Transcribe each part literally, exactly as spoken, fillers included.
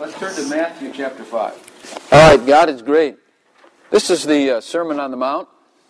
Let's turn to Matthew chapter five. All right, God is great. This is the uh, Sermon on the Mount.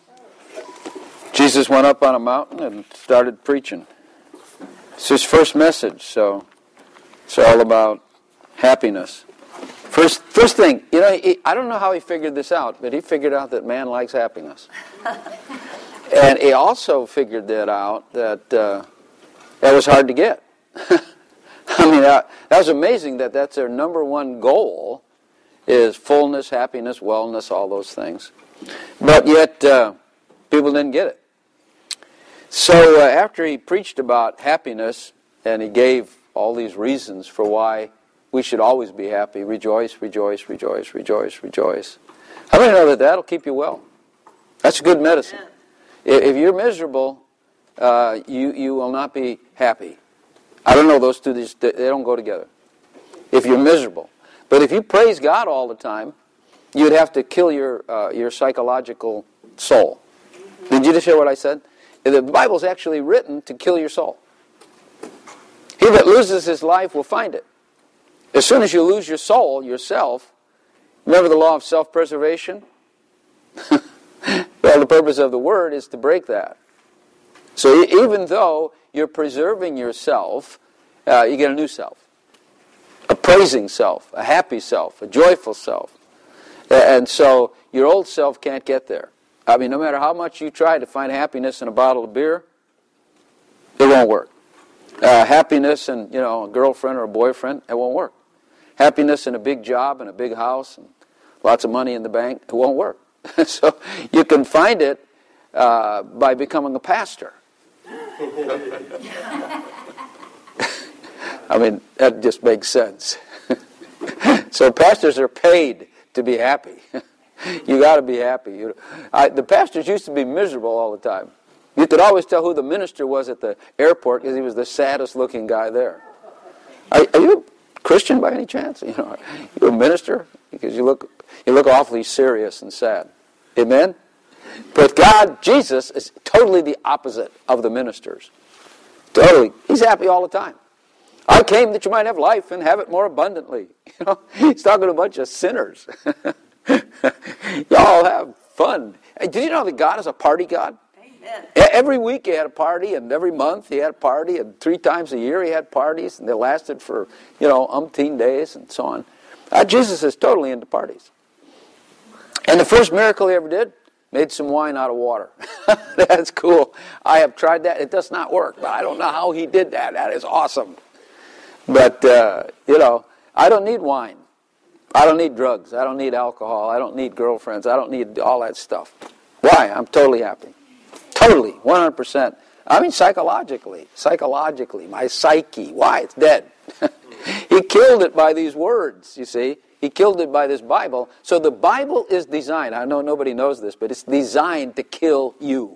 Jesus went up on a mountain and started preaching. It's his first message, so it's all about happiness. First, first thing, you know, he, I don't know how he figured this out, but he figured out that man likes happiness. And he also figured that out that uh, that was hard to get. I mean, uh, that was amazing that that's their number one goal, is fullness, happiness, wellness, all those things. But yet, uh, people didn't get it. So uh, after he preached about happiness, and he gave all these reasons for why we should always be happy, rejoice, rejoice, rejoice, rejoice, rejoice. How many know that that'll keep you well? That's good medicine. If you're miserable, uh, you, you will not be happy. I don't know, those two, they don't go together. If you're miserable. But if you praise God all the time, you'd have to kill your uh, your psychological soul. Did you just hear what I said? The Bible's actually written to kill your soul. He that loses his life will find it. As soon as you lose your soul, yourself, remember the law of self-preservation? Well, the purpose of the Word is to break that. So even though you're preserving yourself, uh, you get a new self. A praising self, a happy self, a joyful self. And so your old self can't get there. I mean, no matter how much you try to find happiness in a bottle of beer, it won't work. Uh, happiness in, you know, a girlfriend or a boyfriend, it won't work. Happiness in a big job and a big house and lots of money in the bank, it won't work. So you can find it uh, by becoming a pastor. I mean, that just makes sense. So pastors are paid to be happy. You got to be happy. You, I, the pastors used to be miserable all the time. You could always tell who the minister was at the airport because he was the saddest looking guy there. Are, are you a Christian by any chance? You know, you a minister? Because you look you look awfully serious and sad. Amen? But God, Jesus, is totally the opposite of the ministers. Totally. He's happy all the time. I came that you might have life and have it more abundantly. You know, he's talking to a bunch of sinners. Y'all have fun. Hey, did you know that God is a party God? Amen. Every week he had a party, and every month he had a party, and three times a year he had parties, and they lasted for, you know, umpteen days and so on. Uh, Jesus is totally into parties. And the first miracle he ever did, made some wine out of water. That's cool. I have tried that. It does not work, but I don't know how he did that. That is awesome. But, uh, you know, I don't need wine. I don't need drugs. I don't need alcohol. I don't need girlfriends. I don't need all that stuff. Why? I'm totally happy. Totally, one hundred percent. I mean, psychologically. Psychologically. My psyche. Why? It's dead. He killed it by these words, you see. He killed it by this Bible. So the Bible is designed, I know nobody knows this, but it's designed to kill you.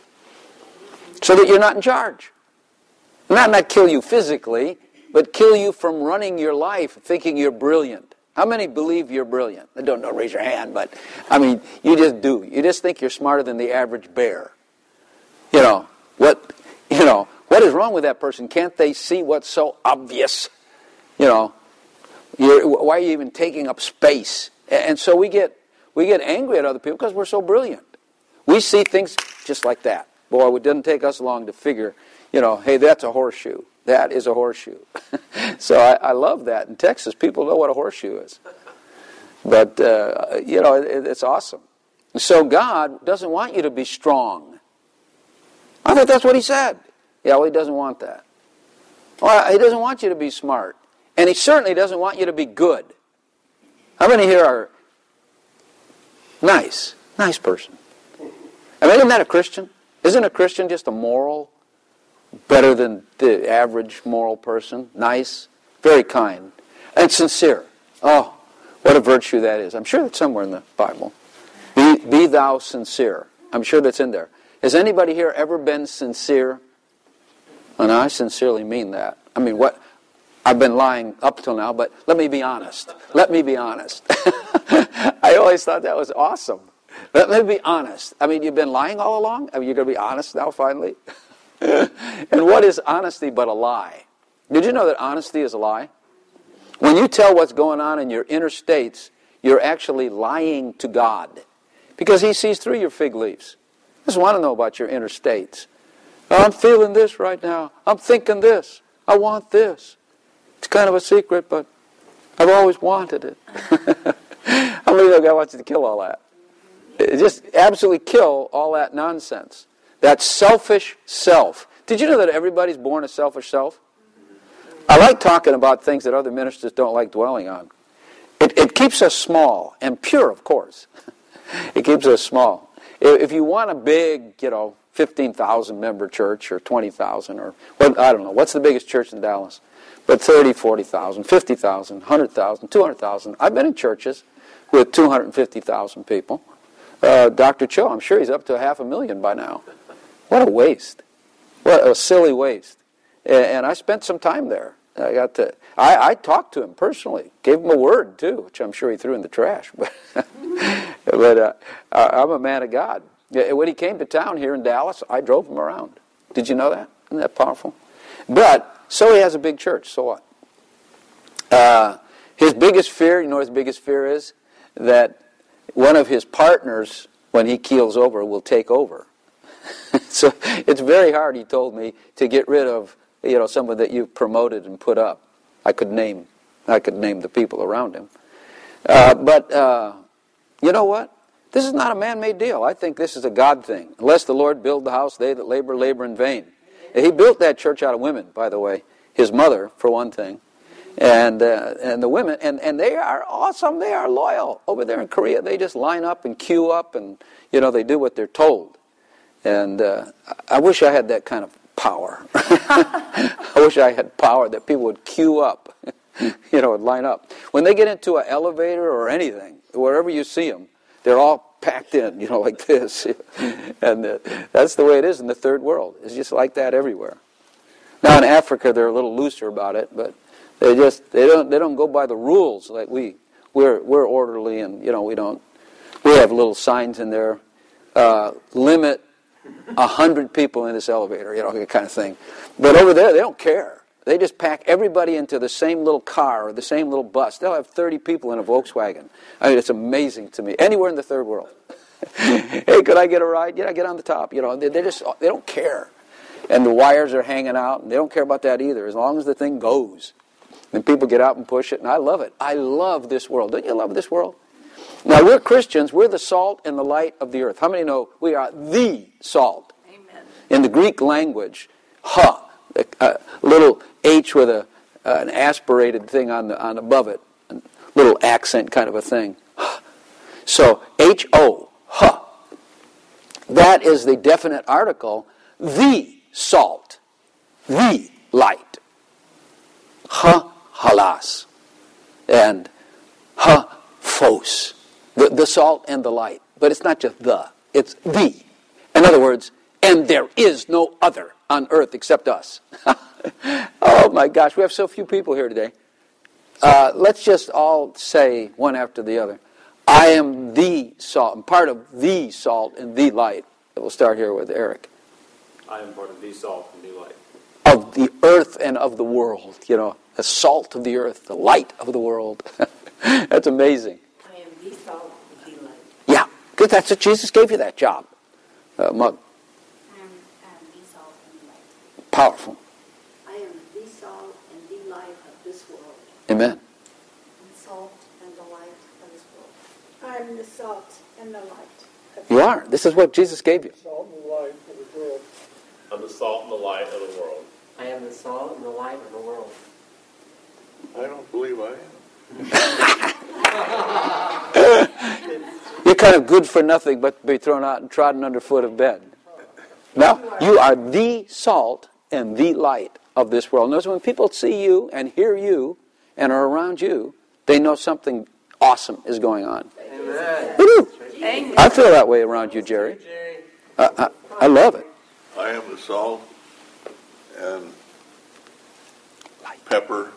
So that you're not in charge. Not not kill you physically, but kill you from running your life thinking you're brilliant. How many believe you're brilliant? I don't know, raise your hand, but I mean, you just do. You just think you're smarter than the average bear. You know, what you know, what is wrong with that person? Can't they see what's so obvious? You know, you're, why are you even taking up space? And so we get we get angry at other people because we're so brilliant. We see things just like that. Boy, it didn't take us long to figure, you know, hey, that's a horseshoe. That is a horseshoe. So I, I love that. In Texas, people know what a horseshoe is. But, uh, you know, it, it's awesome. So God doesn't want you to be strong. I thought that's what he said. Yeah, well, he doesn't want that. Well, he doesn't want you to be smart. And he certainly doesn't want you to be good. How many here are nice? Nice person. I mean, isn't that a Christian? Isn't a Christian just a moral, better than the average moral person? Nice, very kind, and sincere. Oh, what a virtue that is. I'm sure that's somewhere in the Bible. Be, be thou sincere. I'm sure that's in there. Has anybody here ever been sincere? And I sincerely mean that. I mean, what? I've been lying up till now, but let me be honest. Let me be honest. I always thought that was awesome. Let me be honest. I mean, you've been lying all along? I mean, you're going to be honest now, finally? And what is honesty but a lie? Did you know that honesty is a lie? When you tell what's going on in your inner states, you're actually lying to God. Because He sees through your fig leaves. I just want to know about your inner states. Oh, I'm feeling this right now. I'm thinking this. I want this. It's kind of a secret, but I've always wanted it. I believe God wants you to kill all that. Just absolutely kill all that nonsense. That selfish self. Did you know that everybody's born a selfish self? I like talking about things that other ministers don't like dwelling on. It, it keeps us small and pure, of course. It keeps us small. If you want a big, you know, fifteen thousand member church or twenty thousand or, well, I don't know, what's the biggest church in Dallas? But thirty, forty thousand, fifty thousand, one hundred thousand, two hundred thousand. I've been in churches with two hundred fifty thousand people. Uh, Doctor Cho, I'm sure he's up to a half a million by now. What a waste. What a silly waste. And I spent some time there. I got to. I, I talked to him personally. Gave him a word too, which I'm sure he threw in the trash. But, but uh, I'm a man of God. When he came to town here in Dallas, I drove him around. Did you know that? Isn't that powerful? But so he has a big church. So what? Uh, his biggest fear. You know what his biggest fear is? That one of his partners, when he keels over, will take over. So it's very hard, he told me, to get rid of, you know, someone that you've promoted and put up. I could name, I could name the people around him. Uh, but uh, you know what? This is not a man-made deal. I think this is a God thing. Unless the Lord build the house, they that labor, labor in vain. He built that church out of women, by the way. His mother, for one thing. And uh, and the women, and, and they are awesome. They are loyal. Over there in Korea, they just line up and queue up, and, you know, they do what they're told. And uh, I wish I had that kind of power. I wish I had power that people would queue up, you know, and line up. When they get into an elevator or anything, wherever you see them, they're all packed in, you know, like this. And uh, that's the way it is in the third world. It's just like that everywhere. Now in Africa, they're a little looser about it, but they just they don't they don't go by the rules like we. We're we're orderly, and you know we don't. We have little signs in there, uh, limit a hundred people in this elevator, you know, that kind of thing. But over there, they don't care. They just pack everybody into the same little car or the same little bus. They'll have thirty people in a Volkswagen. I mean, it's amazing to me. Anywhere in the third world. Hey, could I get a ride? Yeah, get on the top. You know, they, they just they don't care. And the wires are hanging out, and they don't care about that either. As long as the thing goes, then people get out and push it, and I love it. I love this world. Don't you love this world? Now, we're Christians. We're the salt and the light of the earth. How many know we are the salt? Amen. In the Greek language, ha, a, a little H with a uh, an aspirated thing on the on above it, a little accent kind of a thing. So H O, ha. That is the definite article, the salt, the light. Ha halas, and ha phos. The, the salt and the light. But it's not just the, it's the. In other words, and there is no other on earth except us. Oh my gosh, we have so few people here today. Uh, let's just all say one after the other. I am the salt. I'm part of the salt and the light. We'll start here with Eric. I am part of the salt and the light. Of the earth and of the world. You know, the salt of the earth, the light of the world. That's amazing. I am the salt and the light. Yeah, because that's what Jesus gave you that job. Uh, Mug. I am, I am the salt and the light. Powerful. I am the salt and the light of this world. Amen. The salt and the light of this world. I am the salt and the light. You are. This is what Jesus gave you. Salt and the light of the world. I'm the salt and the light of the world. I am the salt and the light of the world. I don't believe I am. You're kind of good for nothing but to be thrown out and trodden underfoot of bed. No, you are the salt and the light of this world. Notice when people see you and hear you and are around you, they know something awesome is going on. Amen. They do. I feel that way around you, Jerry. I, I, I love it. I am the salt and pepper.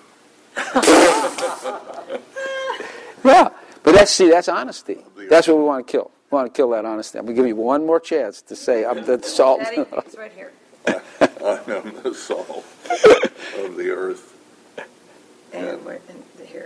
Yeah, but that's see, that's honesty. That's what we want to kill. We want to kill that honesty. I'm going to give you one more chance to say I'm the salt. Daddy, it's right here. I am the salt of the earth. And, And we're- and it here?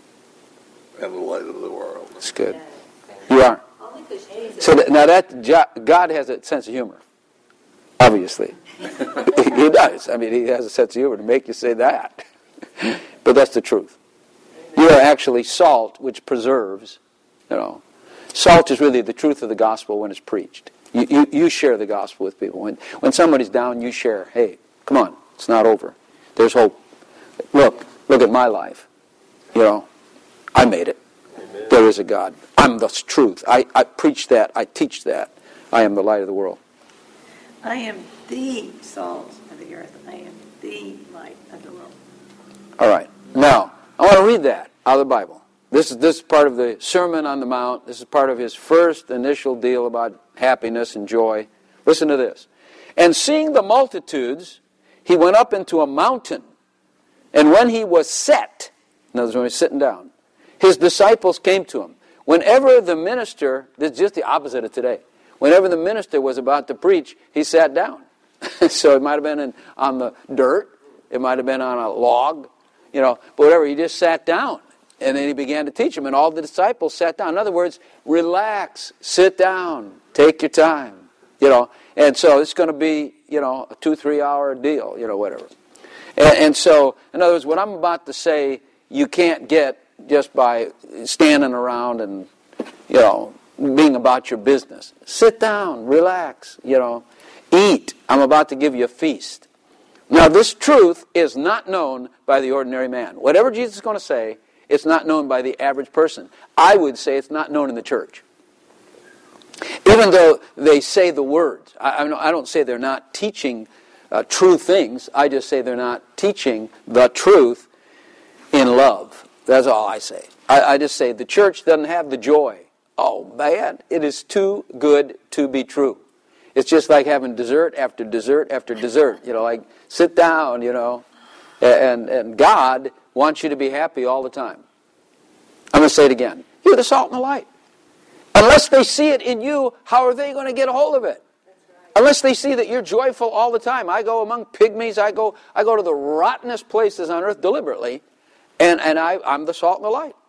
and the light of the world. That's good. You are. Only because Jesus. So that, now that Jo- God has a sense of humor. Obviously, he does. I mean, he has a sense of humor to make you say that. But that's the truth. You are actually salt, which preserves. You know, salt is really the truth of the gospel when it's preached. You, you, you share the gospel with people. When when somebody's down, you share. Hey, come on, it's not over. There's hope. Look, look at my life. You know, I made it. Amen. There is a God. I'm the truth. I, I preach that. I teach that. I am the light of the world. I am the salt of the earth. I am the light of the world. All right. Now, I want to read that out of the Bible. This is this is part of the Sermon on the Mount. This is part of his first initial deal about happiness and joy. Listen to this. And seeing the multitudes, he went up into a mountain. And when he was set, in other words, when he was sitting down, his disciples came to him. Whenever the minister, this is just the opposite of today. Whenever the minister was about to preach, he sat down. So it might have been in, on the dirt. It might have been on a log. You know, but whatever, he just sat down. And then he began to teach them. And all the disciples sat down. In other words, relax, sit down, take your time. You know, and so it's going to be, you know, a two, three hour deal, you know, whatever. And, and so, in other words, what I'm about to say, you can't get just by standing around and, you know, being about your business. Sit down, relax, you know, eat. I'm about to give you a feast. Now, this truth is not known by the ordinary man. Whatever Jesus is going to say, it's not known by the average person. I would say it's not known in the church. Even though they say the words. I, I don't say they're not teaching uh, true things. I just say they're not teaching the truth in love. That's all I say. I, I just say the church doesn't have the joy. Oh, man, it is too good to be true. It's just like having dessert after dessert after dessert. You know, like sit down, you know. And, and God wants you to be happy all the time. I'm going to say it again. You're the salt and the light. Unless they see it in you, how are they going to get a hold of it? Unless they see that you're joyful all the time. I go among pygmies. I go I go to the rottenest places on earth deliberately. And, and I, I'm the salt and the light.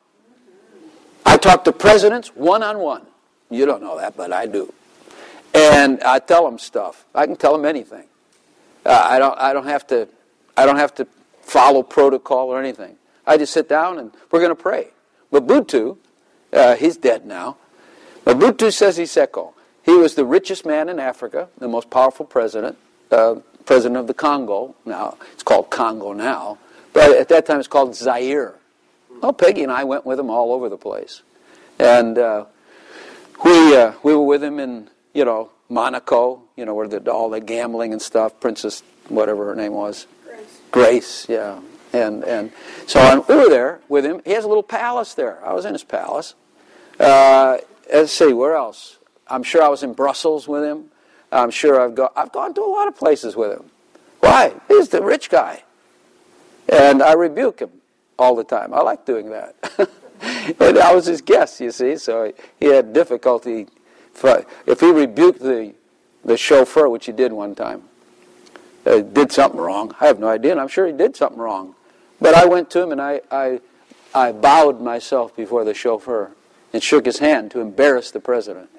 I talk to presidents one-on-one. You don't know that, but I do. And I tell them stuff. I can tell them anything. Uh, I don't. I don't have to. I don't have to follow protocol or anything. I just sit down and we're going to pray. Mobutu, uh, he's dead now. Mobutu Sese Seko. He was the richest man in Africa, the most powerful president, uh, president of the Congo. Now it's called Congo now, but at that time it's called Zaire. Well, Peggy and I went with him all over the place, and uh, we uh, we were with him in you know Monaco, you know where the, all the gambling and stuff. Princess, whatever her name was, Grace. Grace, yeah, and and so on. We were there with him. He has a little palace there. I was in his palace. Uh, let's see, where else? I'm sure I was in Brussels with him. I'm sure I've gone. I've gone to a lot of places with him. Why? He's the rich guy, and I rebuke him all the time. I like doing that. And I was his guest, you see, so he had difficulty. For, if he rebuked the the chauffeur, which he did one time, uh, did something wrong. I have no idea, and I'm sure he did something wrong. But I went to him and I, I, I bowed myself before the chauffeur and shook his hand to embarrass the president.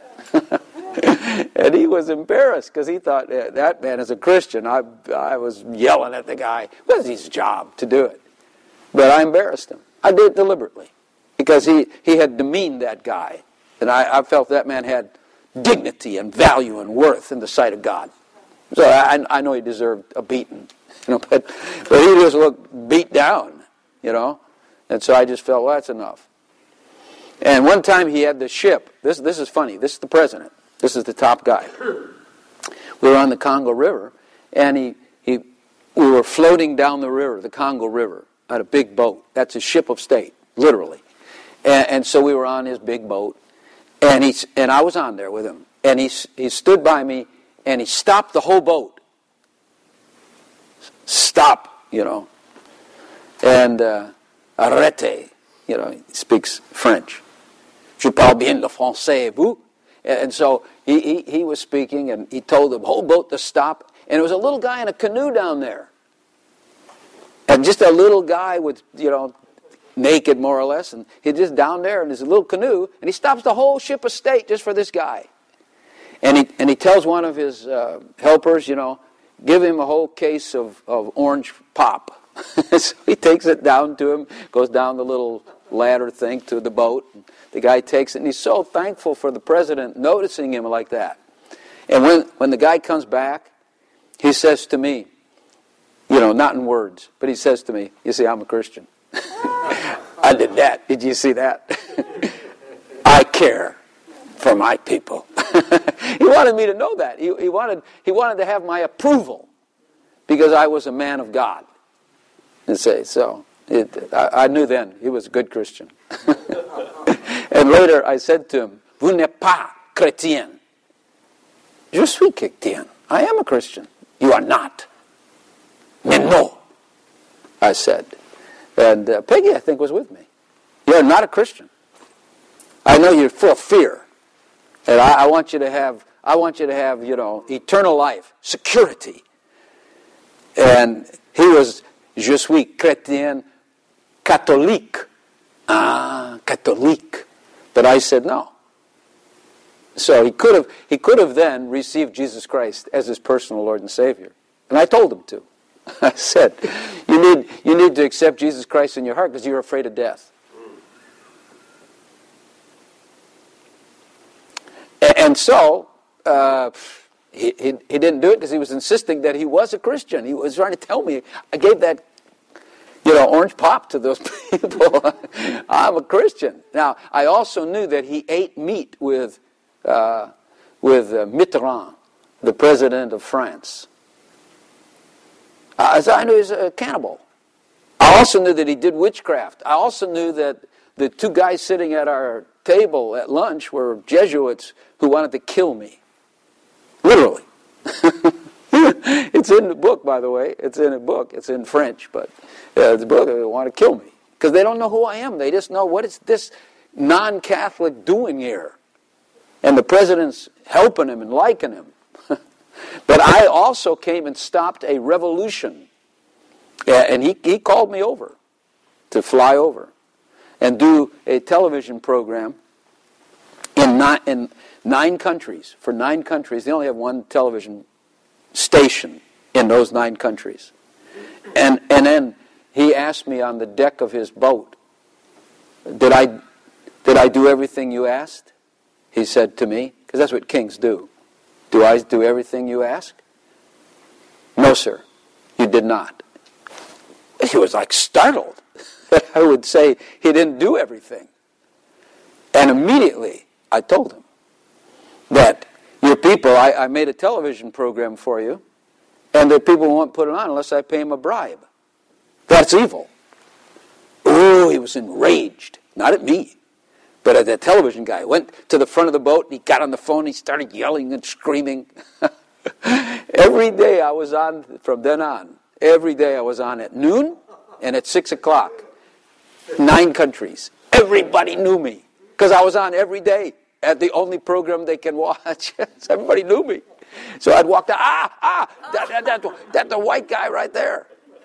And he was embarrassed because he thought, eh, that man is a Christian. I, I was yelling at the guy. It was his job to do it. But I embarrassed him. I did it deliberately because he, he had demeaned that guy. And I, I felt that man had dignity and value and worth in the sight of God. So I, I know he deserved a beating. You know, but, but he just looked beat down, you know. And so I just felt, well, that's enough. And one time he had the ship. This, this is funny. This is the president. This is the top guy. We were on the Congo River, and he, he we were floating down the river, the Congo River, on a big boat. That's a ship of state, literally. And, and so we were on his big boat, and he and I was on there with him. And he he stood by me, and he stopped the whole boat. Stop, you know. And uh, arrêtez, you know, he speaks French. Je parle bien le français, vous? And so he, he, he was speaking, and he told the whole boat to stop. And there was a little guy in a canoe down there. And just a little guy with, you know, naked more or less, and he's just down there in his little canoe, and he stops the whole ship of state just for this guy. And he and he tells one of his uh, helpers, you know, give him a whole case of, of orange pop. So he takes it down to him, goes down the little ladder thing to the boat. And the guy takes it, and he's so thankful for the president noticing him like that. And when, when the guy comes back, he says to me, you know, not in words, but he says to me, you see, I'm a Christian. I did that. Did you see that? I care for my people. He wanted me to know that. He, he wanted he wanted to have my approval because I was a man of God. And say so. It, I, I knew then he was a good Christian. And later I said to him, "Vous n'êtes pas chrétien." Je suis chrétien. I am a Christian. You are not. Mais non, I said. And uh, Peggy, I think, was with me. You're not a Christian. I know you're full of fear. And I, I want you to have, I want you to have, you know, eternal life, security. And he was, je suis chrétien catholique. Ah, catholique. But I said no. So he could have, he could have then received Jesus Christ as his personal Lord and Savior. And I told him to. I said, you need, you need to accept Jesus Christ in your heart because you're afraid of death. And so, uh, he, he, he didn't do it because he was insisting that he was a Christian. He was trying to tell me, I gave that, you know, orange pop to those people. I'm a Christian. Now, I also knew that he ate meat with, uh, with uh, Mitterrand, the president of France. Uh, so I knew he was a cannibal. I also knew that he did witchcraft. I also knew that the two guys sitting at our table at lunch were Jesuits who wanted to kill me. Literally. It's in the book, by the way. It's in a book. It's in French, but uh, the book, they want to kill me. Because they don't know who I am. They just know, what is this non-Catholic doing here? And the president's helping him and liking him. But I also came and stopped a revolution. And he, he called me over to fly over and do a television program in nine, in nine countries. For nine countries, they only have one television station in those nine countries. And and then he asked me on the deck of his boat, did I, did I do everything you asked? He said to me, because that's what kings do. Do I do everything you ask? No, sir, you did not. He was like startled that I would say he didn't do everything. And immediately I told him that your people, I, I made a television program for you, and the people won't put it on unless I pay them a bribe. That's evil. Oh, he was enraged. Not at me, but at that television guy. Went to the front of the boat, and he got on the phone, he started yelling and screaming. Every day I was on, from then on, every day I was on at noon and at six o'clock. Nine countries. Everybody knew me because I was on every day at the only program they can watch. So everybody knew me. So I'd walk down, ah, ah, that, that, that, that the white guy right there.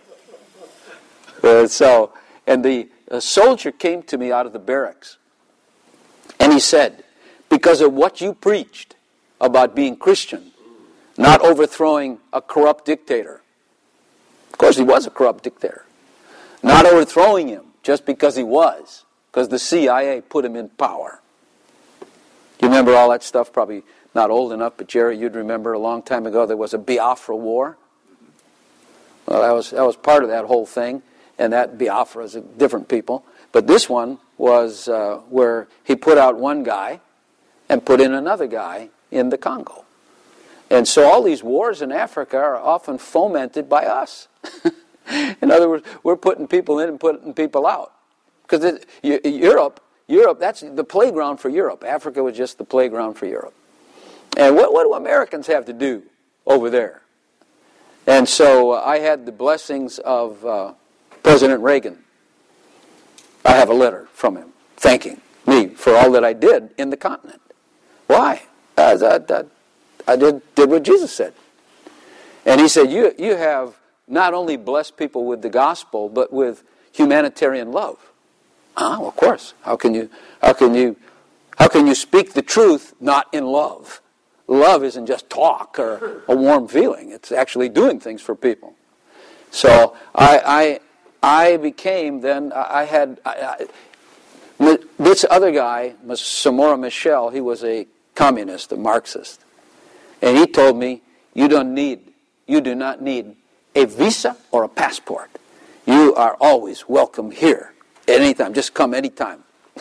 Uh, so, and the a soldier came to me out of the barracks, and he said, because of what you preached about being Christian, not overthrowing a corrupt dictator. Of course, he was a corrupt dictator. Not overthrowing him just because he was, because the C I A put him in power. You remember all that stuff? Probably not old enough, but Jerry, you'd remember a long time ago there was a Biafra war. Well, that was that was part of that whole thing, and that Biafra is different people. But this one was uh, where he put out one guy and put in another guy in the Congo. And so all these wars in Africa are often fomented by us. In other words, we're putting people in and putting people out. Because Europe, Europe, that's the playground for Europe. Africa was just the playground for Europe. And what, what do Americans have to do over there? And so uh, I had the blessings of uh, President Reagan. I have a letter from him thanking me for all that I did in the continent. Why? Uh, that, that, I did, did what Jesus said. And he said, you, you have not only blessed people with the gospel, but with humanitarian love. Ah, well, of course. How can you, how can you, how can you speak the truth not in love? Love isn't just talk or a warm feeling. It's actually doing things for people. So I, I, I became then. I had I, I, this other guy, Samora Michel. He was a communist, a Marxist, and he told me, "You don't need, you do not need a visa or a passport. You are always welcome here at any time. Just come anytime."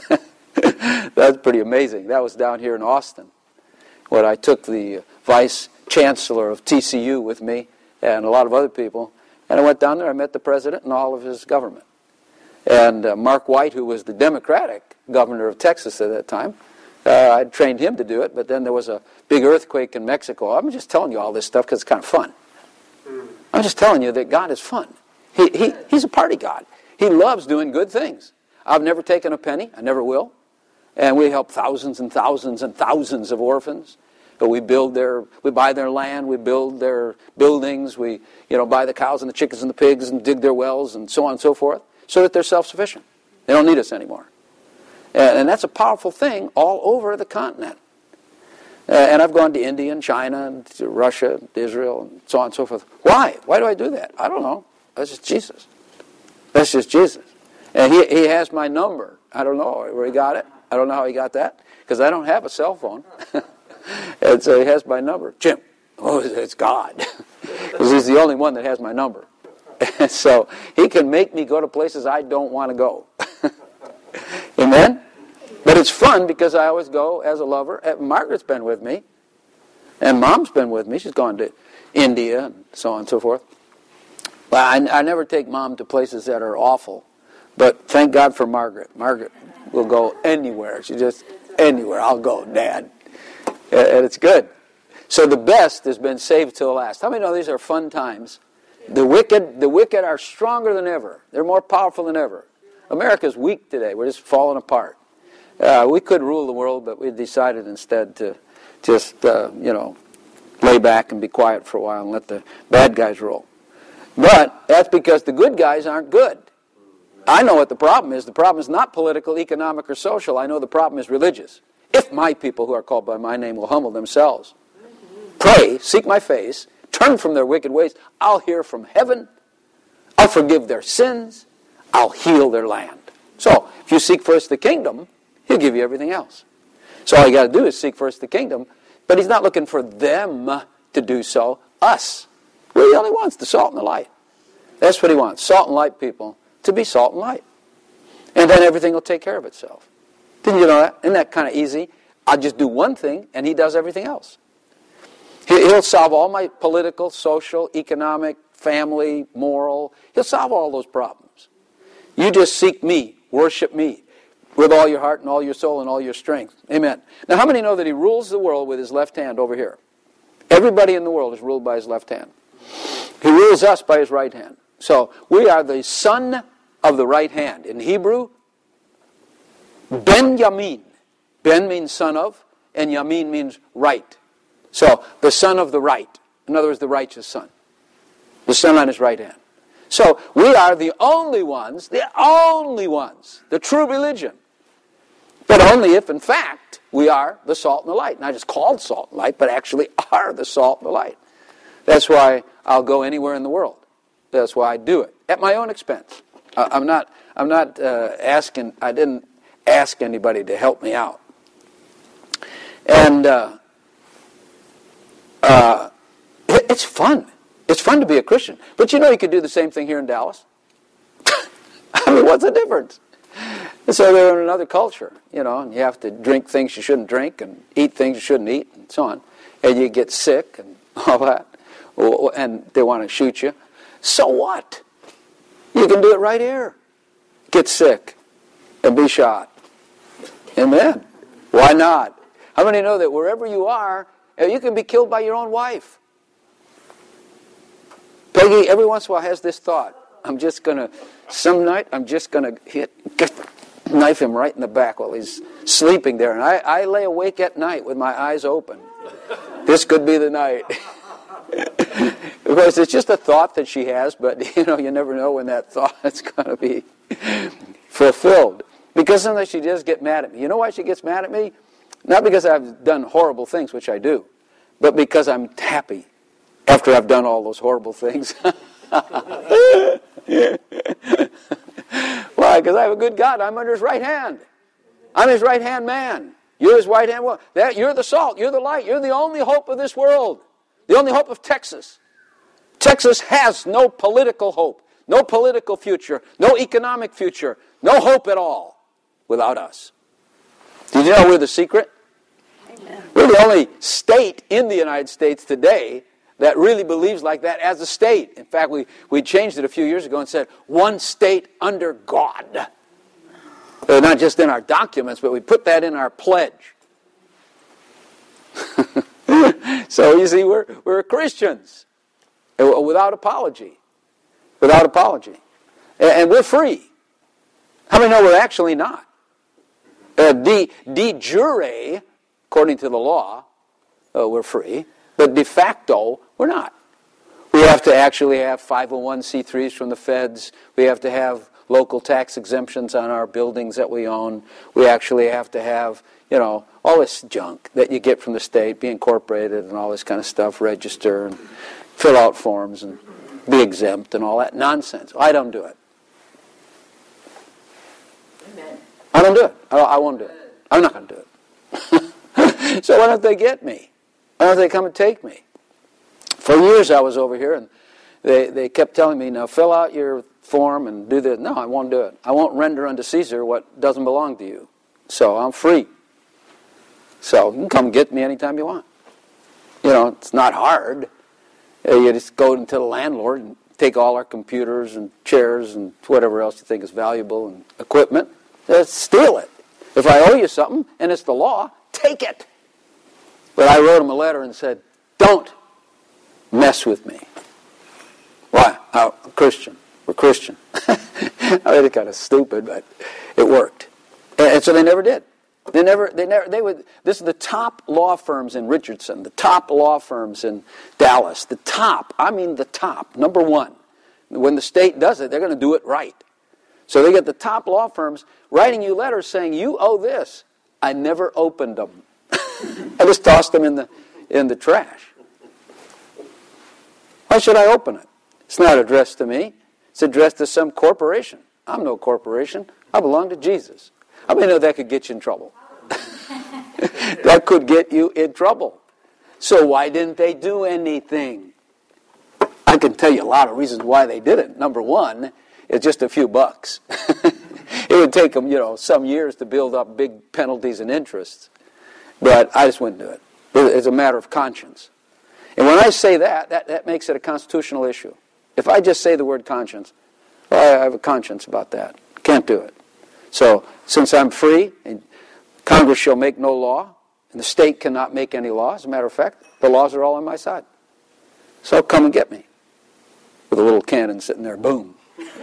That's pretty amazing. That was down here in Austin, when I took the vice chancellor of T C U with me and a lot of other people, and I went down there. I met the president and all of his government, and uh, Mark White, who was the Democratic governor of Texas at that time. Uh, I trained him to do it, but then there was a big earthquake in Mexico. I'm just telling you all this stuff because it's kind of fun. I'm just telling you that God is fun. He, he, he's a party God. He loves doing good things. I've never taken a penny. I never will. And we help thousands and thousands and thousands of orphans. But we build their, we buy their land, we build their buildings, we you know buy the cows and the chickens and the pigs and dig their wells and so on and so forth, so that they're self-sufficient. They don't need us anymore. And, and that's a powerful thing all over the continent. Uh, and I've gone to India and China and to Russia, and Israel, and so on and so forth. Why? Why do I do that? I don't know. That's just Jesus. That's just Jesus. And he, he has my number. I don't know where he got it. I don't know how he got that, because I don't have a cell phone. And so he has my number. Jim. Oh, it's God. Because he's the only one that has my number. And so he can make me go to places I don't want to go. Amen? But it's fun because I always go as a lover. Margaret's been with me. And Mom's been with me. She's gone to India and so on and so forth. Well, I, I never take Mom to places that are awful. But thank God for Margaret. Margaret will go anywhere. She just, anywhere. I'll go, Dad. And it's good. So the best has been saved till the last. How many know these are fun times? The wicked, the wicked are stronger than ever. They're more powerful than ever. America's weak today. We're just falling apart. Uh, we could rule the world, but we decided instead to just, uh, you know, lay back and be quiet for a while and let the bad guys rule. But that's because the good guys aren't good. I know what the problem is. The problem is not political, economic, or social. I know the problem is religious. If my people who are called by my name will humble themselves, pray, seek my face, turn from their wicked ways, I'll hear from heaven, I'll forgive their sins, I'll heal their land. So, if you seek first the kingdom, He'll give you everything else. So all you got to do is seek first the kingdom, but He's not looking for them to do so, us. We're the only ones, the salt and the light. That's what He wants, salt and light people, to be salt and light. And then everything will take care of itself. Didn't you know that? Isn't that kind of easy? I'll just do one thing, and He does everything else. He'll solve all my political, social, economic, family, moral. He'll solve all those problems. You just seek me, worship me, with all your heart and all your soul and all your strength. Amen. Now, how many know that He rules the world with His left hand over here? Everybody in the world is ruled by His left hand. He rules us by His right hand. So, we are the son of the right hand. In Hebrew, Ben Yamin. Ben means son of, and Yamin means right. So, the son of the right. In other words, the righteous son. The son on His right hand. So, we are the only ones, the only ones, the true religion. But only if, in fact, we are the salt and the light. Not just called salt and light, but actually are the salt and the light. That's why I'll go anywhere in the world. That's why I do it. At my own expense. I'm not, I'm not uh, asking, I didn't ask anybody to help me out. And uh, uh, it, it's fun. It's fun to be a Christian. But you know you could do the same thing here in Dallas. I mean, what's the difference? So they're in another culture, you know, and you have to drink things you shouldn't drink and eat things you shouldn't eat and so on. And you get sick and all that. And they want to shoot you. So what? You can do it right here. Get sick and be shot. Amen. Why not? How many know that wherever you are, you can be killed by your own wife? Peggy, every once in a while, has this thought. I'm just going to, some night, I'm just going to hit, get, knife him right in the back while he's sleeping there. And I, I lay awake at night with my eyes open. This could be the night. Of course, it's just a thought that she has, but, you know, you never know when that thought is going to be fulfilled. Because sometimes she does get mad at me. You know why she gets mad at me? Not because I've done horrible things, which I do, but because I'm happy after I've done all those horrible things. Why? Because I have a good God. I'm under His right hand. I'm His right hand man. You're His right hand woman. That, you're the salt. You're the light. You're the only hope of this world. The only hope of Texas. Texas has no political hope, no political future, no economic future, no hope at all without us. Did you know we're the secret? Amen. We're the only state in the United States today that really believes like that as a state. In fact, we, we changed it a few years ago and said, one state under God. Uh, not just in our documents, but we put that in our pledge. So you see, we're, we're Christians. Without apology. Without apology. And we're free. How many know we're actually not? Uh, de, de jure, according to the law, uh, we're free. But de facto, we're not. We have to actually have five oh one c threes from the feds. We have to have local tax exemptions on our buildings that we own. We actually have to have, you know, all this junk that you get from the state, be incorporated and all this kind of stuff, register and fill out forms and be exempt and all that nonsense. I don't do it. Amen. I don't do it. I, I won't do it. I'm not going to do it. So why don't they get me? Why don't they come and take me? For years I was over here and they, they kept telling me, now fill out your form and do this. No, I won't do it. I won't render unto Caesar what doesn't belong to you. So I'm free. So you can come get me anytime you want. You know, it's not hard. You just go into the landlord and take all our computers and chairs and whatever else you think is valuable and equipment. Just steal it. If I owe you something and it's the law, take it. But I wrote him a letter and said, don't mess with me. Why? I'm Christian. We're Christian. I mean, it's kind of stupid, but it worked. And so they never did. They never, they never, they would, this is the top law firms in Richardson, the top law firms in Dallas, the top, I mean the top, number one. When the state does it, they're going to do it right. So they get the top law firms writing you letters saying, you owe this. I never opened them. I just tossed them in the, in the trash. Why should I open it? It's not addressed to me. It's addressed to some corporation. I'm no corporation. I belong to Jesus. How many know that could get you in trouble? That could get you in trouble. So why didn't they do anything? I can tell you a lot of reasons why they didn't. Number one, it's just a few bucks. It would take them, you know, some years to build up big penalties and interests. But I just wouldn't do it. It's a matter of conscience. And when I say that, that, that makes it a constitutional issue. If I just say the word conscience, well, I have a conscience about that. Can't do it. So, since I'm free, and Congress shall make no law, and the state cannot make any law, as a matter of fact, the laws are all on my side. So come and get me. With a little cannon sitting there, boom.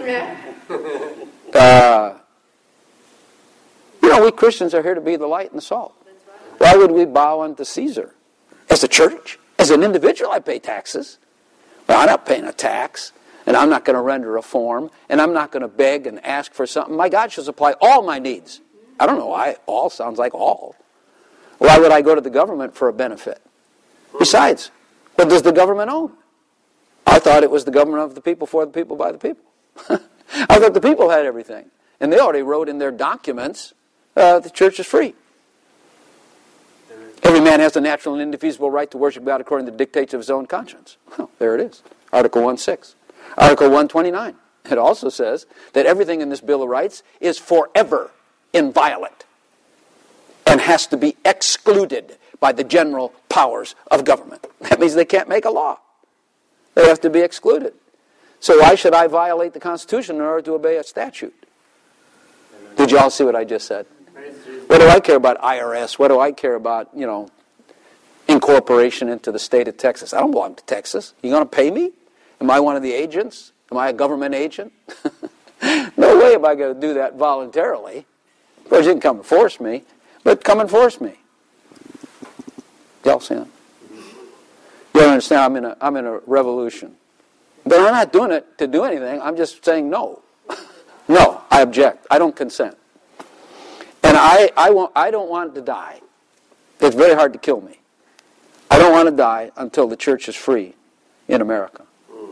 Uh, you know, we Christians are here to be the light and the salt. Why would we bow unto Caesar? As a church, as an individual, I pay taxes. Well, I'm not paying a tax. And I'm not going to render a form, and I'm not going to beg and ask for something. My God shall supply all my needs. I don't know why all sounds like all. Why would I go to the government for a benefit? Besides, what does the government own? I thought it was the government of the people, for the people, by the people. I thought the people had everything. And they already wrote in their documents, uh, the church is free. Every man has a natural and indefeasible right to worship God according to the dictates of his own conscience. Well, there it is. Article one six. Article one twenty-nine. It also says that everything in this Bill of Rights is forever inviolate and has to be excluded by the general powers of government. That means they can't make a law. They have to be excluded. So why should I violate the Constitution in order to obey a statute? Did you all see what I just said? What do I care about I R S? What do I care about, you know, incorporation into the state of Texas? I don't belong to Texas. You going to pay me? Am I one of the agents? Am I a government agent? No way am I going to do that voluntarily. Of course, you can come and force me, but come and force me. Y'all see that? You don't understand, I'm in a, I'm in a revolution. But I'm not doing it to do anything. I'm just saying no. No, I object. I don't consent. I, I, won't, I don't want to die. It's very hard to kill me. I don't want to die until the church is free in America.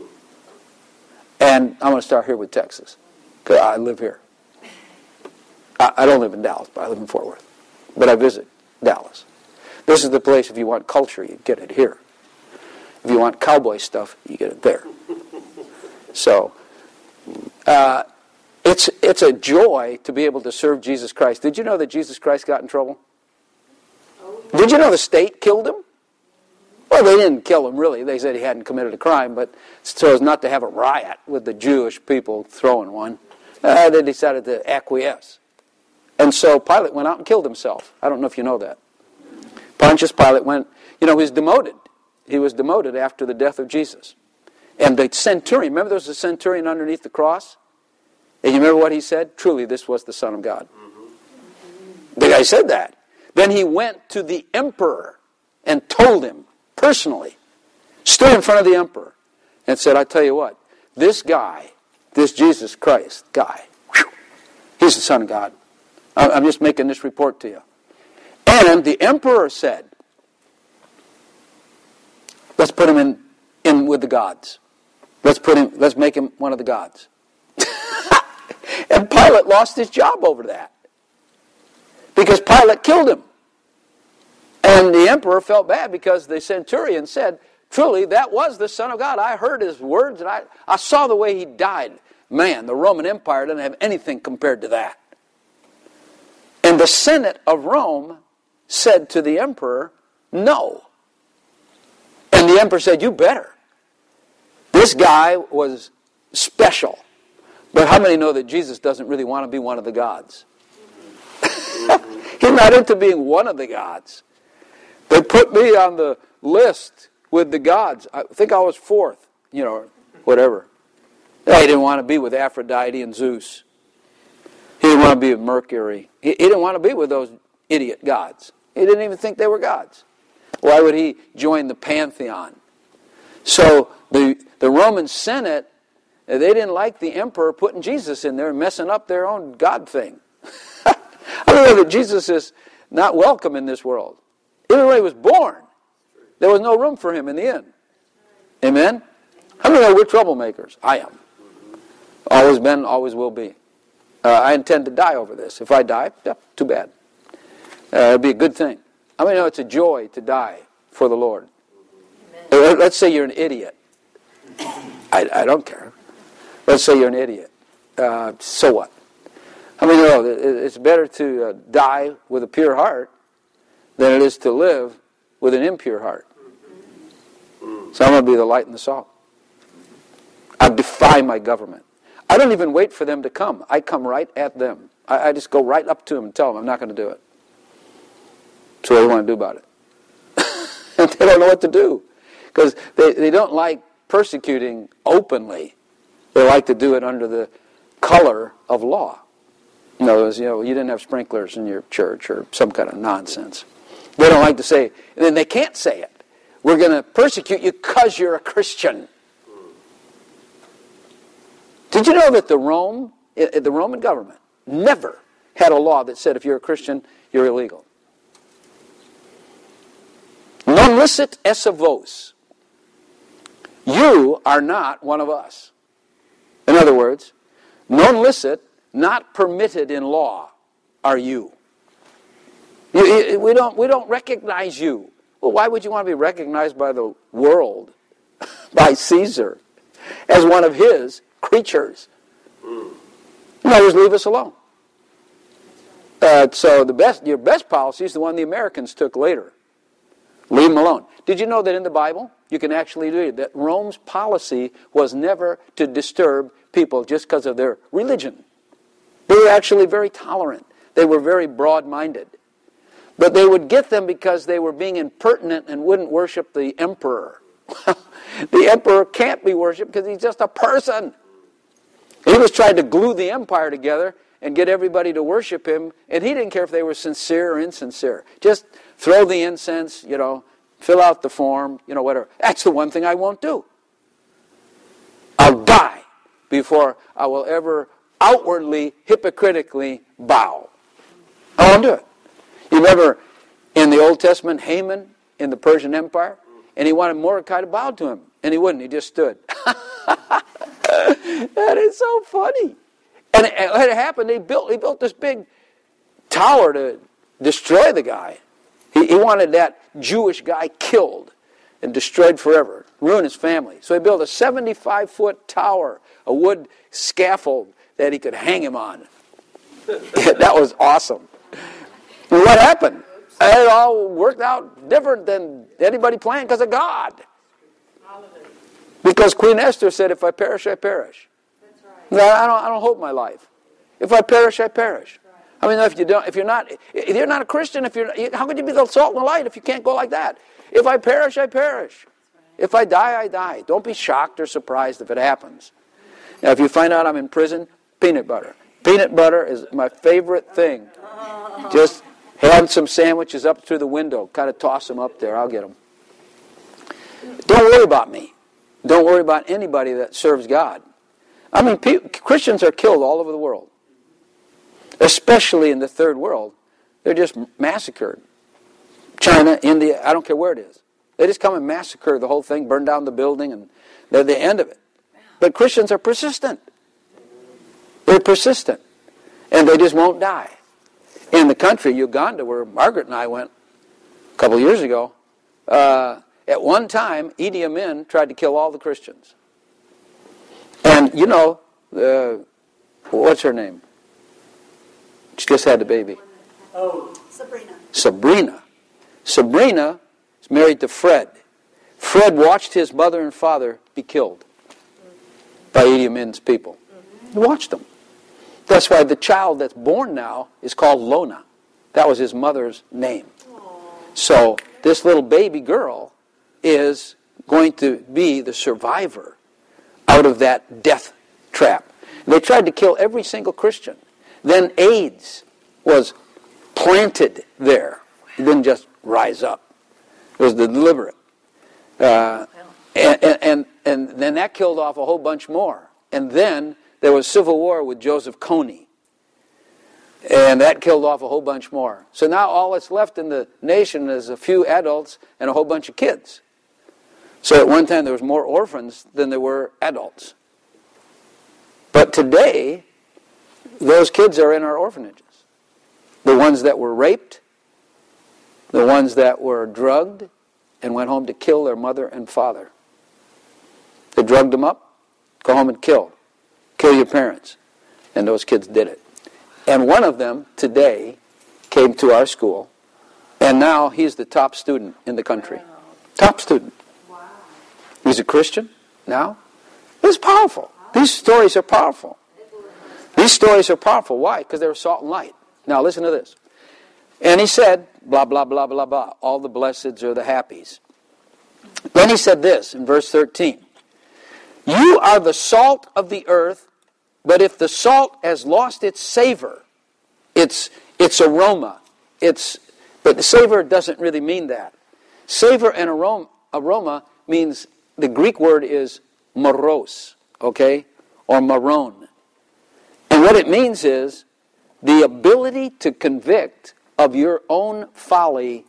And I'm going to start here with Texas, because I live here. I, I don't live in Dallas, but I live in Fort Worth. But I visit Dallas. This is the place, if you want culture, you get it here. If you want cowboy stuff, you get it there. So, uh, it's it's a joy to be able to serve Jesus Christ. Did you know that Jesus Christ got in trouble? Did you know the state killed him? Well, they didn't kill him, really. They said he hadn't committed a crime, but so as not to have a riot with the Jewish people throwing one, uh, they decided to acquiesce. And so Pilate went out and killed himself. I don't know if you know that. Pontius Pilate went, you know, he was demoted. He was demoted after the death of Jesus. And the centurion, remember there was a centurion underneath the cross? And you remember what he said? Truly, this was the Son of God. Mm-hmm. The guy said that. Then he went to the emperor and told him personally, stood in front of the emperor and said, I tell you what, this guy, this Jesus Christ guy, whew, he's the Son of God. I'm just making this report to you. And the emperor said, let's put him in, in with the gods. Let's put him, let's make him one of the gods. And Pilate lost his job over that. Because Pilate killed him. And the emperor felt bad because the centurion said, truly, that was the Son of God. I heard his words and I, I saw the way he died. Man, the Roman Empire doesn't have anything compared to that. And the Senate of Rome said to the emperor, no. And the emperor said, you better. This guy was special. But how many know that Jesus doesn't really want to be one of the gods? He's not into being one of the gods. They put me on the list with the gods. I think I was fourth, you know, whatever. He didn't want to be with Aphrodite and Zeus. He didn't want to be with Mercury. He, he didn't want to be with those idiot gods. He didn't even think they were gods. Why would he join the pantheon? So the, the Roman Senate, they didn't like the emperor putting Jesus in there and messing up their own God thing. I don't know that Jesus is not welcome in this world. Even when he was born, there was no room for him in the inn. Amen? How many know we're troublemakers? I am. Always been, always will be. Uh, I intend to die over this. If I die, yeah, too bad. Uh, it'd be a good thing. How many know it's a joy to die for the Lord? Uh, let's say you're an idiot. I, I don't care. Let's say you're an idiot. Uh, so what? How many know that it's better to uh, die with a pure heart than it is to live with an impure heart? So I'm going to be the light and the salt. I defy my government. I don't even wait for them to come. I come right at them. I, I just go right up to them and tell them I'm not going to do it. So what do you want to do about it? And they don't know what to do. Because they, they don't like persecuting openly. They like to do it under the color of law. In other words, you know, you didn't have sprinklers in your church or some kind of nonsense. They don't like to say, and then they can't say it. We're going to persecute you because you're a Christian. Did you know that the Rome, the Roman government never had a law that said if you're a Christian, you're illegal? Non licet esse vos. You are not one of us. In other words, non licet, not permitted in law, are you. you, you we, don't, we don't recognize you. Well, why would you want to be recognized by the world, by Caesar, as one of his creatures? In other words, leave us alone. Uh, so the best, your best policy is the one the Americans took later. Leave them alone. Did you know that in the Bible, you can actually read that Rome's policy was never to disturb people just because of their religion. They were actually very tolerant. They were very broad-minded. But they would get them because they were being impertinent and wouldn't worship the emperor. The emperor can't be worshipped because he's just a person. He was trying to glue the empire together and get everybody to worship him, and he didn't care if they were sincere or insincere. Just throw the incense, you know, fill out the form, you know, whatever. That's the one thing I won't do. I'll die before I will ever outwardly, hypocritically bow. I won't do it. You remember in the Old Testament, Haman in the Persian Empire? And he wanted Mordecai to bow to him. And he wouldn't. He just stood. That is so funny. And it, it happened. He built, he built this big tower to destroy the guy. He, he wanted that Jewish guy killed and destroyed forever, ruin his family. So he built a seventy-five foot tower, a wood scaffold that he could hang him on. That was awesome. And what happened? It all worked out different than anybody planned because of God. Because Queen Esther said, if I perish, I perish. No, I don't, I don't hope my life. If I perish, I perish. I mean, if you don't, if you're not, if you're not a Christian, if you're, how could you be the salt and the light if you can't go like that? If I perish, I perish. If I die, I die. Don't be shocked or surprised if it happens. Now, if you find out I'm in prison, peanut butter. Peanut butter is my favorite thing. Just hand some sandwiches up through the window, kind of toss them up there. I'll get them. Don't worry about me. Don't worry about anybody that serves God. I mean, pe- Christians are killed all over the world. Especially in the third world. They're just massacred. China, India, I don't care where it is. They just come and massacre the whole thing, burn down the building, and they're the end of it. But Christians are persistent. They're persistent. And they just won't die. In the country, Uganda, where Margaret and I went a couple of years ago, uh, at one time, Idi Amin tried to kill all the Christians. And, you know, uh, what's her name? She just had a baby. Oh, Sabrina. Sabrina. Sabrina is married to Fred. Fred watched his mother and father be killed by Idi Amin's people. He watched them. That's why the child that's born now is called Lona. That was his mother's name. So this little baby girl is going to be the survivor out of that death trap. They tried to kill every single Christian. Then AIDS was planted there. It didn't just rise up. It was deliberate. Uh, and, and, and then that killed off a whole bunch more. And then there was civil war with Joseph Kony. And that killed off a whole bunch more. So now all that's left in the nation is a few adults and a whole bunch of kids. So at one time there was more orphans than there were adults. But today, those kids are in our orphanages. The ones that were raped, the ones that were drugged and went home to kill their mother and father. They drugged them up, go home and kill. Kill your parents. And those kids did it. And one of them today came to our school, and now he's the top student in the country. Wow. Top student. Wow. He's a Christian now. It's powerful. Wow. These stories are powerful. These stories are powerful. Why? Because they're salt and light. Now listen to this. And he said, blah, blah, blah, blah, blah. All the blesseds are the happies. Then he said this in verse thirteen. You are the salt of the earth, but if the salt has lost its savor, its its aroma, its but the savor doesn't really mean that. Savor and aroma, aroma means, the Greek word is moros, okay, or maron. And what it means is the ability to convict of your own folly,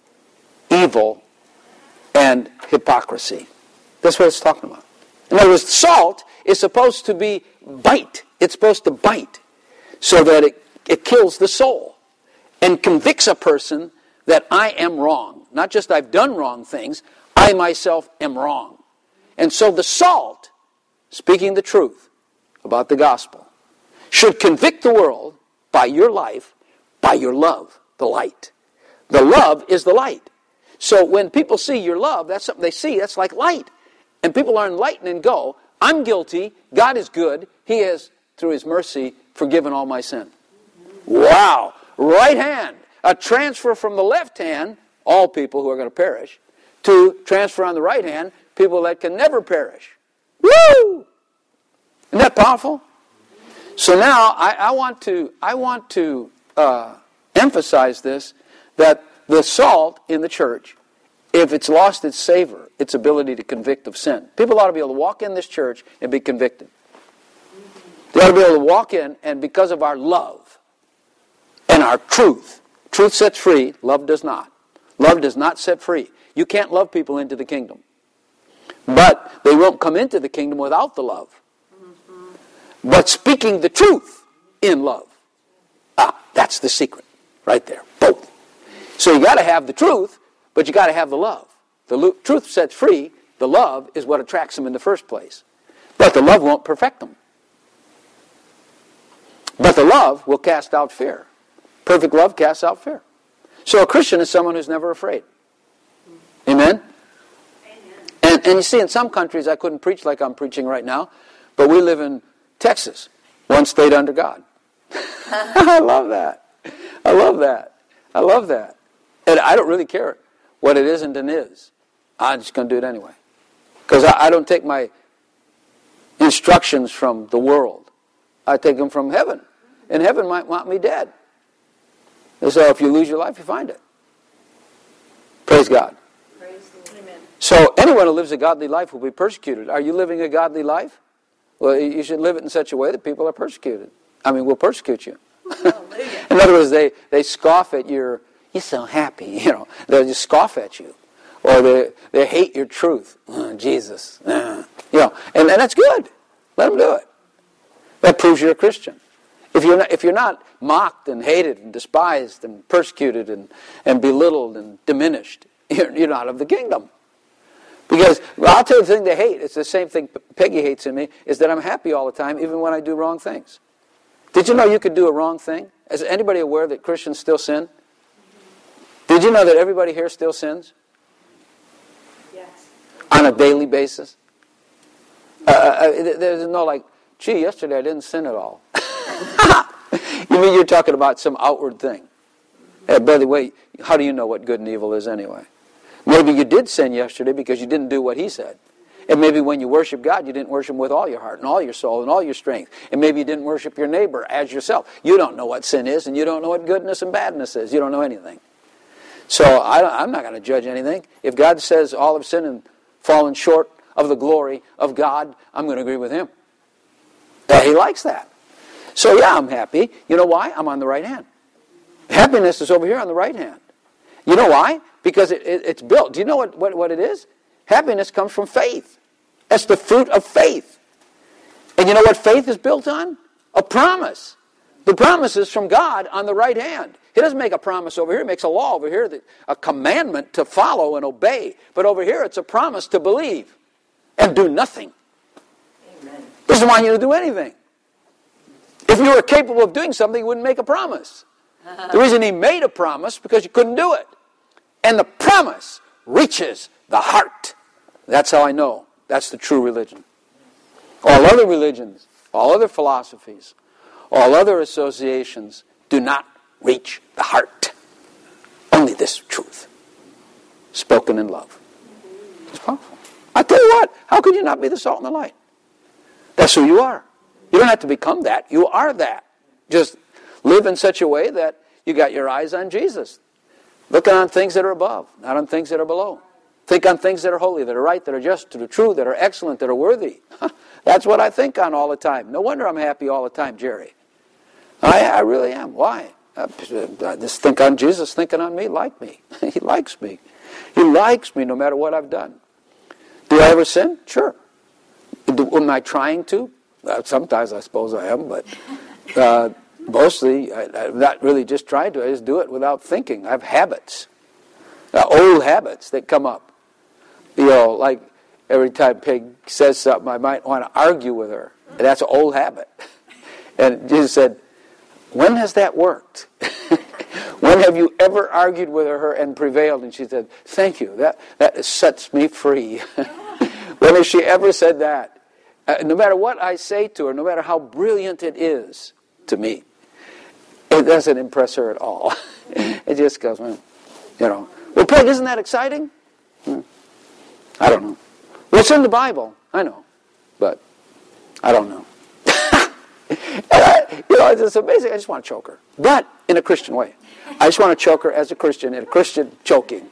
evil, and hypocrisy. That's what it's talking about. In other words, salt is supposed to be bite. It's supposed to bite so that it, it kills the soul and convicts a person that I am wrong. Not just I've done wrong things, I myself am wrong. And so the salt, speaking the truth about the gospel, should convict the world by your life, by your love, the light. The love is the light. So when people see your love, that's something they see, that's like light. And people are enlightened and go, I'm guilty, God is good, He has, through His mercy, forgiven all my sin. Wow! Right hand. A transfer from the left hand, all people who are going to perish, to transfer on the right hand, people that can never perish. Woo! Isn't that powerful? So now I, I want to, I want to uh, emphasize this, that the salt in the church, if it's lost its savor, its ability to convict of sin. People ought to be able to walk in this church and be convicted. They ought to be able to walk in, and because of our love and our truth. Truth sets free, love does not. Love does not set free. You can't love people into the kingdom. But they won't come into the kingdom without the love. But speaking the truth in love. Ah, that's the secret right there. Both. So you got to have the truth, but you got to have the love. The lo- truth sets free. The love is what attracts them in the first place. But the love won't perfect them. But the love will cast out fear. Perfect love casts out fear. So a Christian is someone who's never afraid. Amen? And, and you see, in some countries, I couldn't preach like I'm preaching right now, but we live in Texas, one state under God. I love that. I love that. I love that. And I don't really care what it isn't and is. I'm just going to do it anyway. Because I, I don't take my instructions from the world. I take them from heaven. And heaven might want me dead. And so if you lose your life, you find it. Praise God. Praise the Lord. Amen. So anyone who lives a godly life will be persecuted. Are you living a godly life? Well, you should live it in such a way that people are persecuted. I mean, will persecute you. In other words, they, they scoff at your, you're so happy, you know. They'll just scoff at you. Or they, they hate your truth. Oh, Jesus. Uh, you know, and, and that's good. Let them do it. That proves you're a Christian. If you're not, if you're not mocked and hated and despised and persecuted and, and belittled and diminished, you're, you're not of the kingdom. Because, well, I'll tell you the thing they hate. It's the same thing Peggy hates in me, is that I'm happy all the time, even when I do wrong things. Did you know you could do a wrong thing? Is anybody aware that Christians still sin? Did you know that everybody here still sins? Yes. On a daily basis? Uh, uh, there's no like, gee, yesterday I didn't sin at all. You mean you're talking about some outward thing? Hey, by the way, how do you know what good and evil is anyway? Maybe you did sin yesterday because you didn't do what he said. And maybe when you worship God, you didn't worship him with all your heart and all your soul and all your strength. And maybe you didn't worship your neighbor as yourself. You don't know what sin is, and you don't know what goodness and badness is. You don't know anything. So I, I'm not going to judge anything. If God says all have sinned and fallen short of the glory of God, I'm going to agree with him. Uh, he likes that. So yeah, I'm happy. You know why? I'm on the right hand. Happiness is over here on the right hand. You know why? Because it, it, it's built. Do you know what, what, what it is? Happiness comes from faith. That's the fruit of faith. And you know what faith is built on? A promise. The promise is from God on the right hand. He doesn't make a promise over here. He makes a law over here, that, a commandment to follow and obey. But over here it's a promise to believe and do nothing. Amen. He doesn't want you to do anything. If you were capable of doing something, he wouldn't make a promise. The reason he made a promise because you couldn't do it. And the promise reaches the heart. That's how I know that's the true religion. All other religions, all other philosophies, all other associations do not reach the heart. Only this truth, spoken in love. It's powerful. I tell you what, how could you not be the salt and the light? That's who you are. You don't have to become that. You are that. Just live in such a way that you got your eyes on Jesus. Looking on things that are above, not on things that are below. Think on things that are holy, that are right, that are just, that are true, that are excellent, that are worthy. That's what I think on all the time. No wonder I'm happy all the time, Jerry. I, I really am. Why? I just think on Jesus, thinking on me, like me. He likes me. He likes me no matter what I've done. Do I ever sin? Sure. Do, am I trying to? Uh, sometimes I suppose I am, but uh, mostly I, I'm not really just trying to. I just do it without thinking. I have habits, uh, old habits that come up. You know, like every time Peg says something, I might want to argue with her. And that's an old habit. And Jesus said, when has that worked? When have you ever argued with her and prevailed? And she said, thank you. That, that sets me free. When has she ever said that? Uh, no matter what I say to her, no matter how brilliant it is to me, it doesn't impress her at all. It just goes, well, you know. Well, Peg, isn't that exciting? Hmm. I don't know. Well, it's in the Bible. I know. But I don't know. And I, you know, it's amazing. I just want to choke her. But in a Christian way. I just want to choke her as a Christian, in a Christian choking.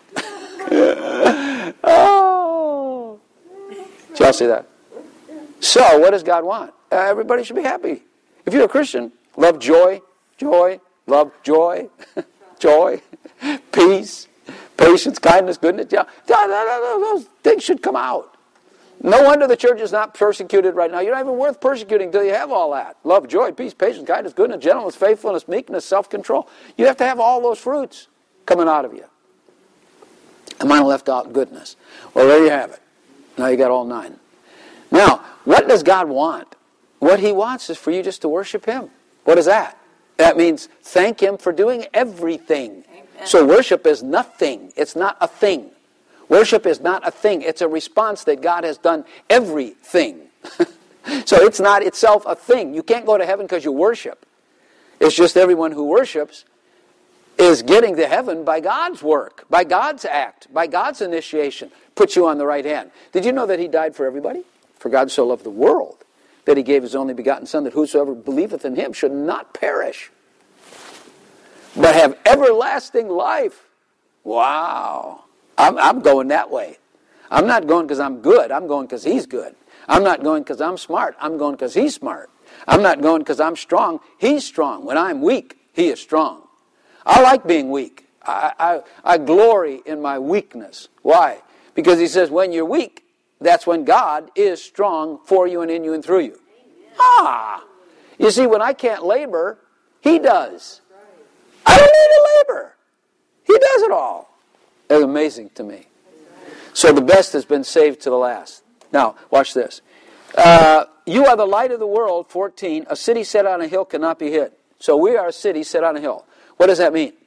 Oh. Did y'all see that? So, what does God want? Uh, everybody should be happy. If you're a Christian, love joy, joy, love, joy, joy, peace, patience, kindness, goodness. Yeah, those things should come out. No wonder the church is not persecuted right now. You're not even worth persecuting until you have all that. Love, joy, peace, patience, kindness, goodness, gentleness, faithfulness, meekness, self-control. You have to have all those fruits coming out of you. And mine left out goodness. Well, there you have it. Now you got all nine. Now, what does God want? What He wants is for you just to worship Him. What is that? That means thank Him for doing everything. Amen. So worship is nothing. It's not a thing. Worship is not a thing. It's a response that God has done everything. So it's not itself a thing. You can't go to heaven because you worship. It's just everyone who worships is getting to heaven by God's work, by God's act, by God's initiation. Puts you on the right hand. Did you know that He died for everybody? For God so loved the world that He gave His only begotten Son, that whosoever believeth in Him should not perish, but have everlasting life. Wow. I'm, I'm going that way. I'm not going because I'm good. I'm going because He's good. I'm not going because I'm smart. I'm going because He's smart. I'm not going because I'm strong. He's strong. When I'm weak, He is strong. I like being weak. I, I, I glory in my weakness. Why? Because He says when you're weak, that's when God is strong for you and in you and through you. Amen. Ah! You see, when I can't labor, He does. I don't need to labor. He does it all. It's amazing to me. So the best has been saved to the last. Now, watch this. Uh, you are the light of the world, fourteen. A city set on a hill cannot be hid. So we are a city set on a hill. What does that mean?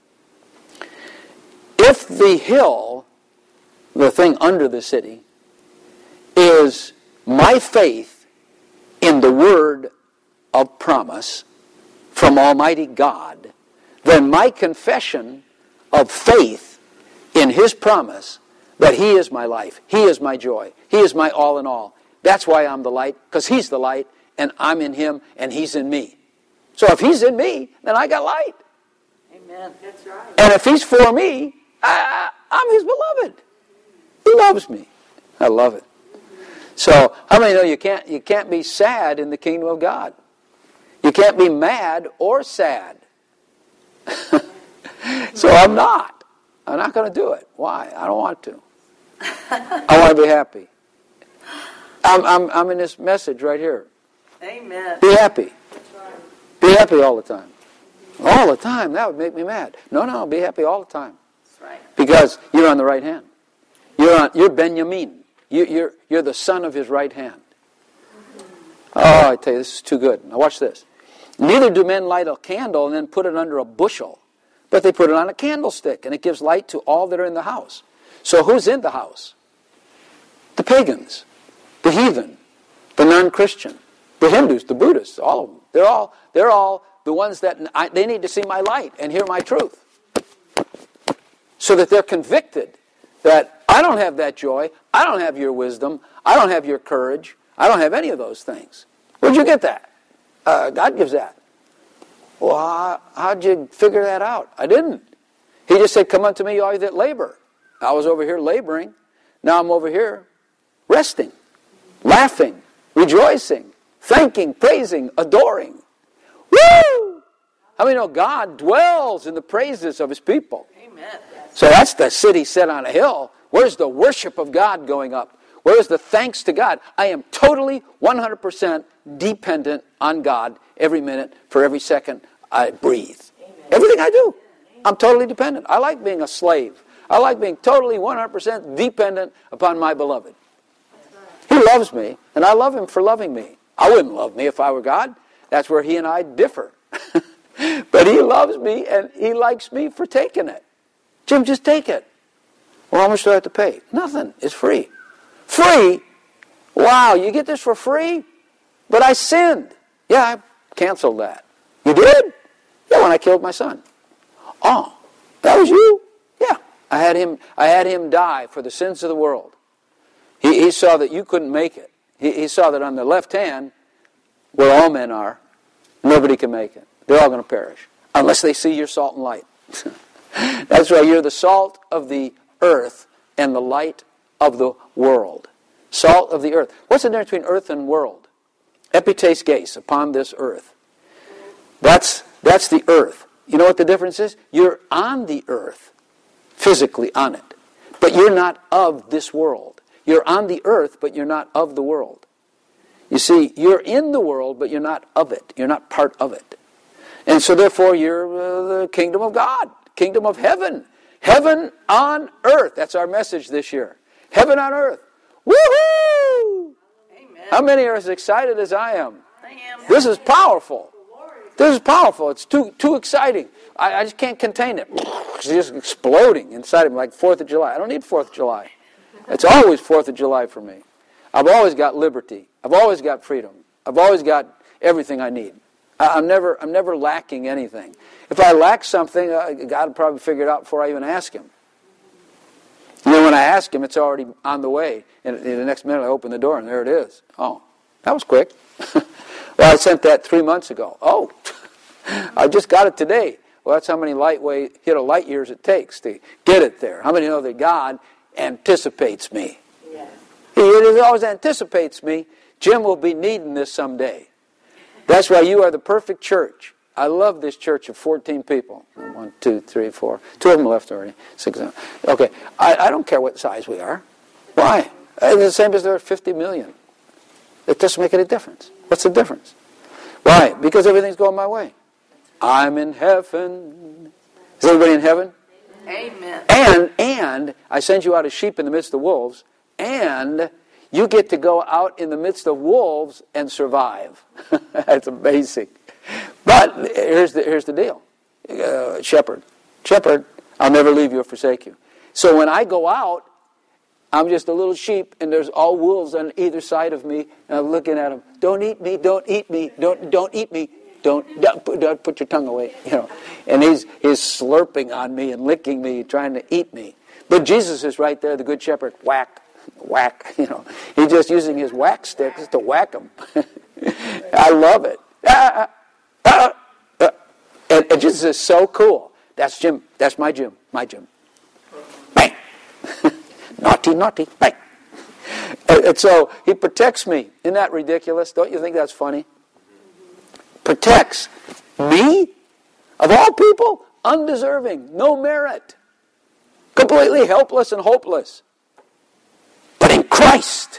If the hill, the thing under the city, is my faith in the word of promise from Almighty God, then my confession of faith in His promise that He is my life, He is my joy, He is my all in all. That's why I'm the light, because He's the light, and I'm in Him, and He's in me. So if He's in me, then I got light. Amen. That's right. And if He's for me, I, I'm His beloved. He loves me. I love it. So, how many know you can't you can't be sad in the kingdom of God? You can't be mad or sad. So I'm not. I'm not going to do it. Why? I don't want to. I want to be happy. I'm I'm I'm in this message right here. Amen. Be happy. Be happy all the time. All the time. That would make me mad. No, no. Be happy all the time. That's right. Because you're on the right hand. You're on. You're Benjamin. You, you're, you're the son of His right hand. Oh, I tell you, this is too good. Now watch this. Neither do men light a candle and then put it under a bushel, but they put it on a candlestick, and it gives light to all that are in the house. So who's in the house? The pagans, the heathen, the non-Christian, the Hindus, the Buddhists, all of them. They're all, they're all the ones that I, they need to see my light and hear my truth, so that they're convicted that I don't have that joy, I don't have your wisdom, I don't have your courage, I don't have any of those things. Where'd you get that? Uh, God gives that. Well, how, how'd you figure that out? I didn't. He just said, come unto me, all you that labor. I was over here laboring. Now I'm over here resting, laughing, rejoicing, thanking, praising, adoring. Woo! How many know God dwells in the praises of His people? Amen. So that's the city set on a hill. Where's the worship of God going up? Where's the thanks to God? I am totally one hundred percent dependent on God every minute for every second I breathe. Amen. Everything I do, I'm totally dependent. I like being a slave. I like being totally one hundred percent dependent upon my beloved. He loves me, and I love Him for loving me. I wouldn't love me if I were God. That's where He and I differ. But He loves me, and He likes me for taking it. Jim, just take it. Well, how much do I have to pay? Nothing. It's free. Free? Wow, you get this for free? But I sinned. Yeah, I canceled that. You did? Yeah, when I killed my son. Oh, that was you? Yeah. I had him I had him die for the sins of the world. He, he saw that you couldn't make it. He, he saw that on the left hand, where all men are, nobody can make it. They're all going to perish. Unless they see your salt and light. That's why you're the salt of the earth and the light of the world. Salt of the earth. What's the difference between earth and world? Epites ges, upon this earth. That's, that's the earth. you know what the difference is? You're on the earth, physically on it, but you're not of this world. You're on the earth, but you're not of the world. You see, you're in the world, but you're not of it. You're not part of it. And so therefore, you're uh, the kingdom of God, kingdom of heaven. Heaven on earth. That's our message this year. Heaven on earth. Woohoo! Amen. How many are as excited as I am? I am. This is powerful. This is powerful. It's too too exciting. I, I just can't contain it. It's just exploding inside of me like fourth of July. I don't need fourth of July. It's always fourth of July for me. I've always got liberty. I've always got freedom. I've always got everything I need. I, I'm never I'm never lacking anything. If I lack something, uh, God will probably figure it out before I even ask Him. And then when I ask Him, it's already on the way. And in the next minute, I open the door, and there it is. Oh, that was quick. Well, I sent that three months ago. Oh, I just got it today. Well, that's how many light way, hit of light years it takes to get it there. How many know that God anticipates me? Yes. He always anticipates me. Jim will be needing this someday. That's why you are the perfect church. I love this church of fourteen people. One, two, three, four. Two of them left already. Six. Okay. I, I don't care what size we are. Why? It's the same as there are fifty million. It doesn't make any difference. What's the difference? Why? Because everything's going my way. I'm in heaven. Is everybody in heaven? Amen. And, and I send you out as sheep in the midst of wolves, and you get to go out in the midst of wolves and survive. That's amazing. But here's the, here's the deal. Uh, shepherd. Shepherd, I'll never leave you or forsake you. So when I go out, I'm just a little sheep, and there's all wolves on either side of me, and I'm looking at them. Don't eat me, don't eat me, don't don't eat me, don't, don't, put, don't put your tongue away, you know. And he's he's slurping on me and licking me, trying to eat me. But Jesus is right there, the good shepherd. Whack, whack, you know. He's just using his whack sticks to whack them. I love it. Ah, ah, ah. And, and Jesus is so cool. That's Jim. That's my Jim. My Jim. Bang. Naughty, naughty. Bang. And, and so he protects me. Isn't that ridiculous? Don't you think that's funny? Protects me? Of all people? Undeserving. No merit. Completely helpless and hopeless. But in Christ,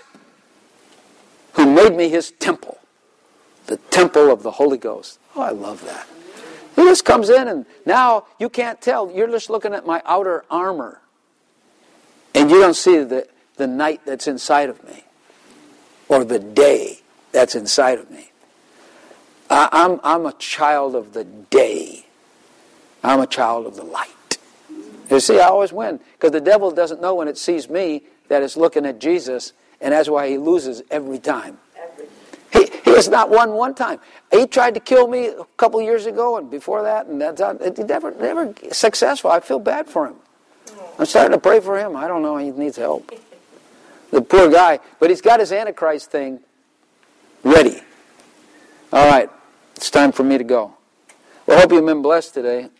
who made me His temple. The temple of the Holy Ghost. Oh, I love that. He just comes in, and now you can't tell. You're just looking at my outer armor. And you don't see the, the night that's inside of me. Or the day that's inside of me. I, I'm, I'm a child of the day. I'm a child of the light. You see, I always win. Because the devil doesn't know when it sees me that it's looking at Jesus. And that's why he loses every time. He, he has not won one time. He tried to kill me a couple years ago and before that. And that's it never, never successful. I feel bad for him. I'm starting to pray for him. I don't know. He needs help. The poor guy. But he's got his Antichrist thing ready. All right. It's time for me to go. Well, I hope you've been blessed today.